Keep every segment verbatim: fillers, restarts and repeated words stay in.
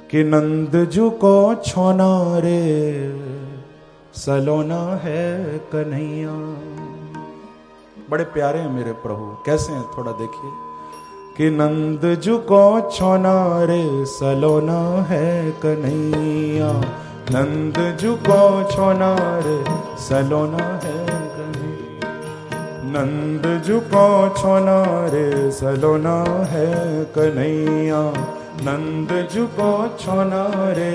कि नंद जू को छोना रे सलोना है कन्हैया। बड़े प्यारे हैं मेरे प्रभु, कैसे हैं थोड़ा देखिए। कि नंद जू को छोना रे सलोना है कन्हैया, नंद जू को छोना रे सलोना है कन्हैया, नंद जू को छोना रे सलोना है कन्हैया, नंद जू को छोना रे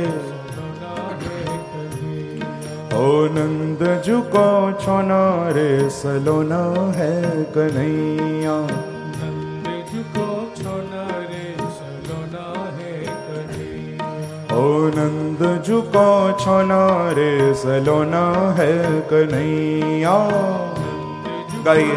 ओ नंद जू को छोना रे सलोना है कन्हैया, नंद जू को छोना रे सलोना है कन्हैया, ओ नंद जू को छोना रे सलोना है कन्हैया। गाइए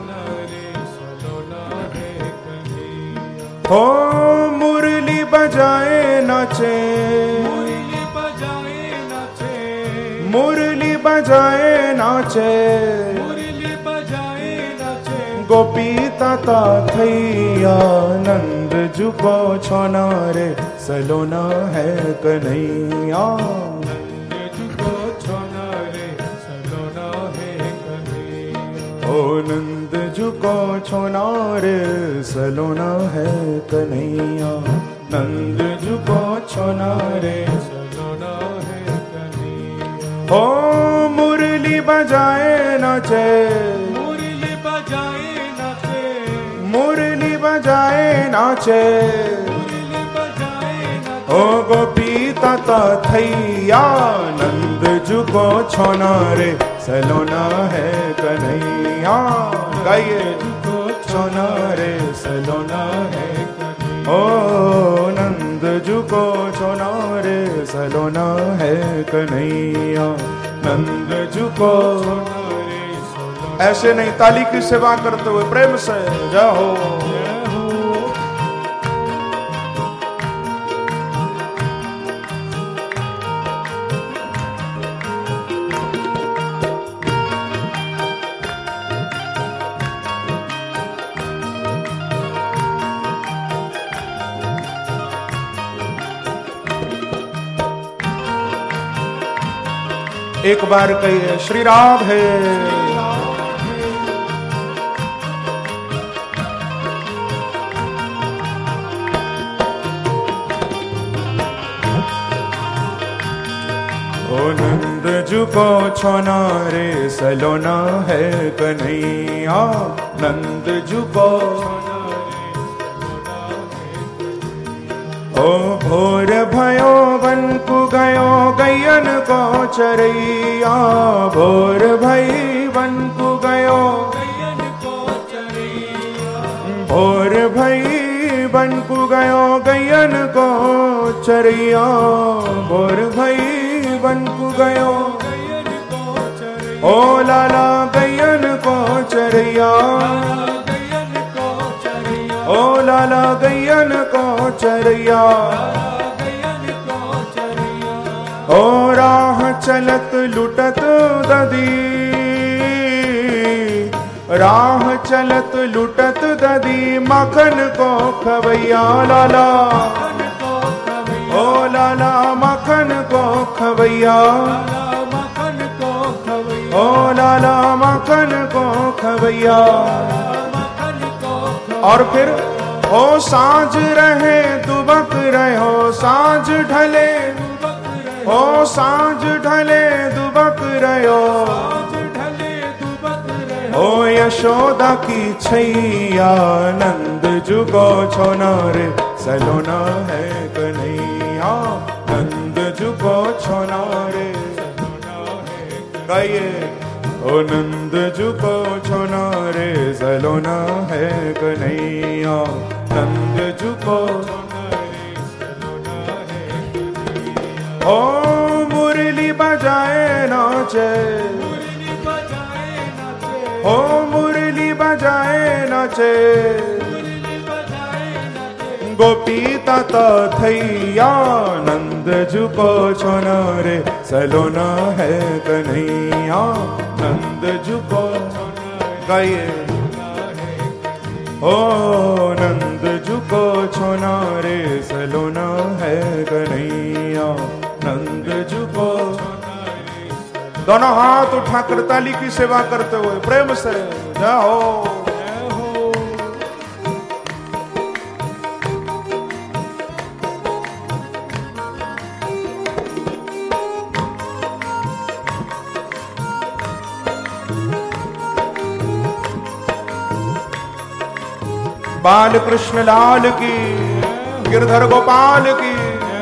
हो मुरली बजाए नाचे, मुरली बजाए नाचे, मुरली बजाए नाचे, मुरली बजाए नाचे, गोपी ताता थैया, नंद जू को छोना रे सलोना है कन्हैया, नंद जू को छोना रे सलोना है कन्हैया, ओ नंद जू को छोना रे सलोना है कन्हैया, नंद जू को छोना रे सलोना है कन्हैया, हो मुरली बजाए नाचे, मुरली बजाए नाचे, मुरली बजाए नाचे, मुरली बजाए नाचे, ओ गोपी ताता थैया, नंद जू को छोना रे सलोना है कन्हैया। गाइए को छोना रे सलोना है, ओ नंद जू को छोना रे सलोना है कन्हैया, नंद जू को। ऐसे नहीं, ताली की सेवा करते हुए प्रेम से जय हो। एक बार कहिए श्री राधे। ओ नंद जू को छोना रे सलोना है कन्हैया, नंद जू को। ओ भोर भयो वन को गयो गैयन को चरैया, भोर भई वन को गयो गैयन को चरैया, भोर भई वन को गयो गैयन को चरैया, भोर भई वन को गयो गैयन को चरैया, ओ लाला गैयन को चरैया, गैयन को चरैया, ओ लाला गैयन को चरैया, गैयन को चरैया, ओ राह चलत लुटत ददी, राह चलत लुटत ददी, मखन को खवैया लाला, ओ लाला मखन को खवैया, मखन को खवैया, ओ लाला मखन को खवैया। मखन को और फिर ओ सांझ रहे दुबक रहो, सांझ ढले, ओ सांझ ढले दुबक रहो, ढले दुबक रहे, ओ यशोदा की छैया, नंद जू को छोना रे सलोना है कन्हैया, नंद जू को छोना रे सलोना है। गाइए ओ नंद जू को छोना रे सलोना है कन्हैया, नंद जू को ओ मुरली बजाए नाचे, मुरली बजाए नाचे, ओ मुरली बजाए नाचे, मुरली बजाए नाचे, गोपी ताता थैया, नंद जू को छोना रे सलोना है कन्हैया, नंद जू को। गाइए ओ नंद जुको छोना रे सलोना है कन्हैया, नंद जुको। दोनों हाथ उठाकर ताली की सेवा करते हुए प्रेम से जय हो। बाल कृष्ण लाल की, गिरधर गोपाल की।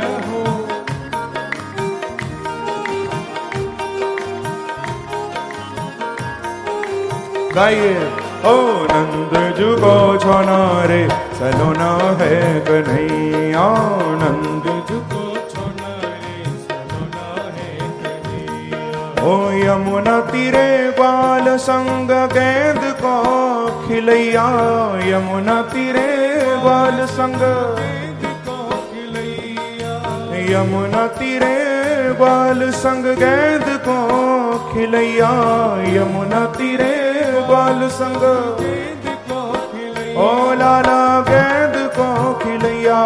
गाइए ओ नंद जुगो छोना रे सलोना है कन्हैया, नंद जुगो छोना रे सलोना है कन्हैया। ओ यमुना तीरे ग्वाल संग गेंद को खिलैया, यमुना तीरे ग्वाल संग गेंद को खिलैया, यमुना तीरे ग्वाल संग गेंद को खिलैया, यमुना तीरे ग्वाल संग गेंद को खिलैया। ओ लाला गेंद को खिलैया,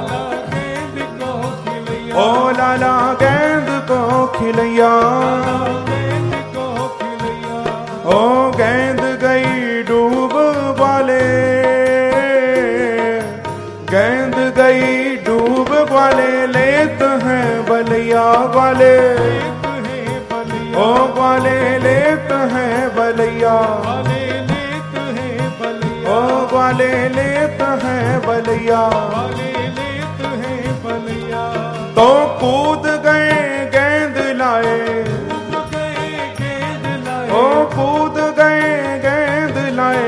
ओ लाला गेंद को खिलैया। ओ गेंद गई डूब वाले, गेंद गई डूब वाले, लेत हैं बलिया वाले, ओ वाले लेत हैं बलिया, ओ वाले लेत हैं बलिया। तो कूद गए गेंद लाए, ओ कूद गए गेंद लाए,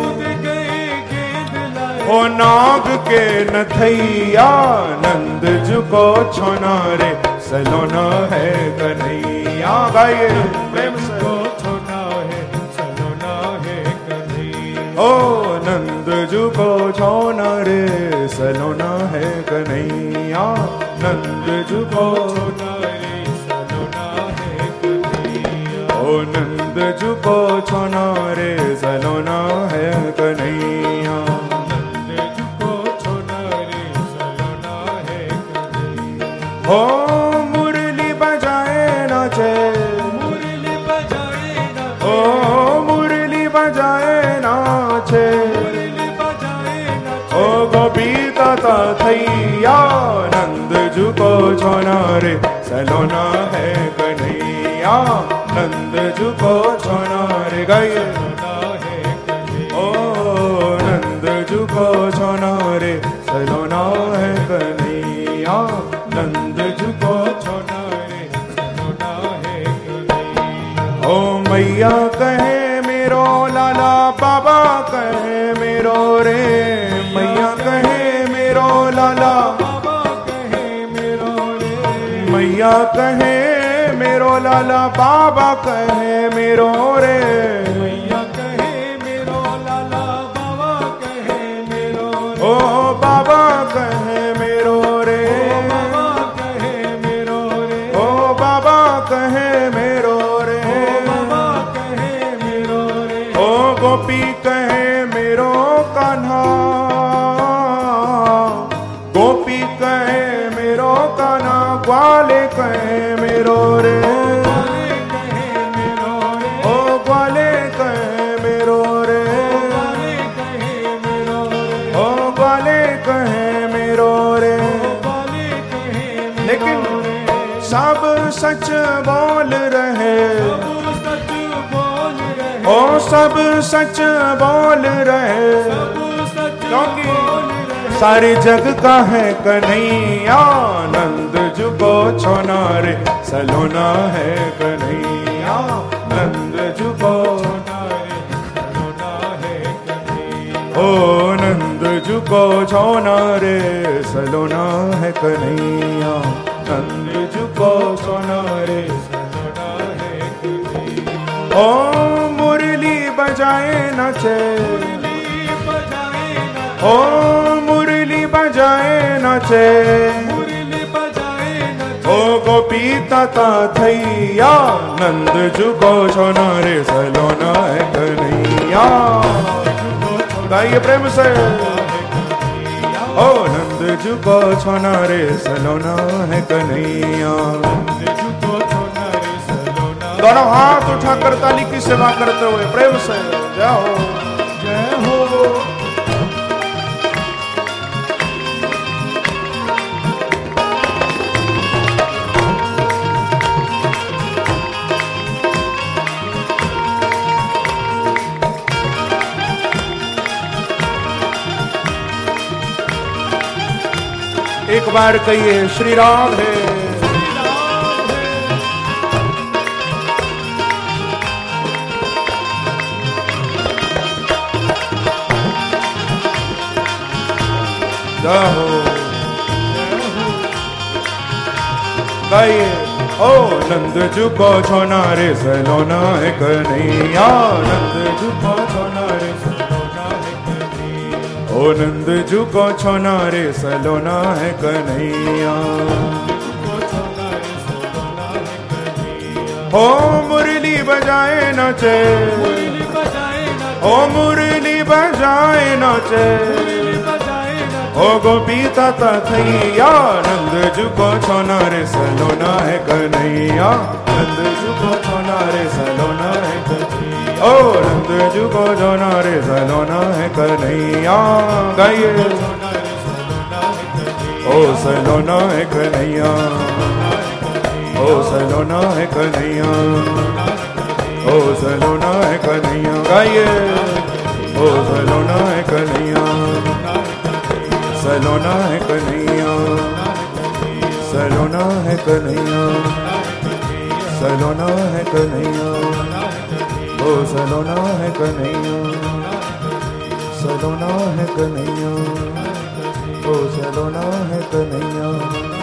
ओ नाग के नथैया, नंद जुको छोना रे सलोना है कन्हैया। गाइए प्रेम से छोना है सलोना है कन्हैया। ओ नंद जुको छोना रे सलोना है कन्हैया, नंद जुको छोना रे सलोना है कन्हैया। ओ नंद जुको छोना रे सलोना है कन्हैया, नंद जुको छोना रे सलोना है कन्हैया। ओ मुरली बजाए नाचे, मुरली बजाए नाचे, ओ मुरली बजाए नाचे, मुरली बजाए नाचे। ओ गोपी ताता थैया, नंद जुको छोना रे सलोना है कन्हैया, नंद जुको छोना रे। गाइए ओ नंद जुको छोना रे सलोना है कन्हैया, नंद जुको छोना रे सलोना है कन्हैया। ओ मैया कहे मेरो लाला, बाबा कहे मेरो रे, मैया कहे मेरो लाला, बाबा कहे मेरो रे, मैया कहे मेरो लाला, बाबा कहे मेरो रे, मैया कहे मेरो लाला, बाबा कहे मेरो रे। ओ बाबा कहे मेरो रे, बाबा कहे मेरो रे, ओ बाबा कहे मेरो रे, बाबा कहे मेरो रे। ओ गोपी कहे मेरो कान्हा, गोपी कहे मेरो कान्हा, ग्वाले कहे मेरो रे, ओ ग्वाले कहे मेरो रे, ओ ग्वाले कहे मेरो रे। लेकिन सब सच बोल रहे, ओ सब सच बोल रहे, क्योंकि सारे जग का है कन्हैया, नंद जुको छोना रे सलोना है कन्हैया, नंद जुको छोना रे सलोना है कन्हैया। ओ नंद जुको छोना रे सलोना है कन्हैया, नंद जुको छोना रे सलोना है कन्हैया। ओ मुरली बजाए नाचे, ओ मुरली बजाए नाचे, मुरली बजाए नाचे। ओ गोपी ताता थैया, नंद जुको छोना रे सलोना है कन्हैया। गाइए प्रेम से। ओ नंद जू को छोना रे सलोना है कन्हैया। दोनों हाथ उठाकर ताली की सेवा करते हुए प्रेम से जय हो जय हो। एक बार कहिए श्री राधे। जय हो गाइए। ओ नंद जू को छोना रे सलोना है कन्हैया। नंद जू को छोना रे सलोना है कन्हैया। ओ नंद जू को छोना रे सलोना है कन्हैया। हो मुरली बजाए नाचे। ओ मुरली बजाए नाचे। ओ गोपी ताता थैया। नंद जू को छोना रे सलोना है कन्हैया। नंद जू को छोना रे सलोना है कन्हैया। ओ नंद जू को छोना रे सलोना है कन्हैया। गाइए ओ सलोना है कन्हैया। ओ सलोना है कन्हैया। ओ सलोना है कन्हैया। गाइए ओ सलोना है कन्हैया। सलोना है कन्हैया। सलोना है कन्हैया। सलोना है कन्हैया। ओ सलोना है कन्हैया। सलोना है कन्हैया। ओ सलोना है कन्हैया।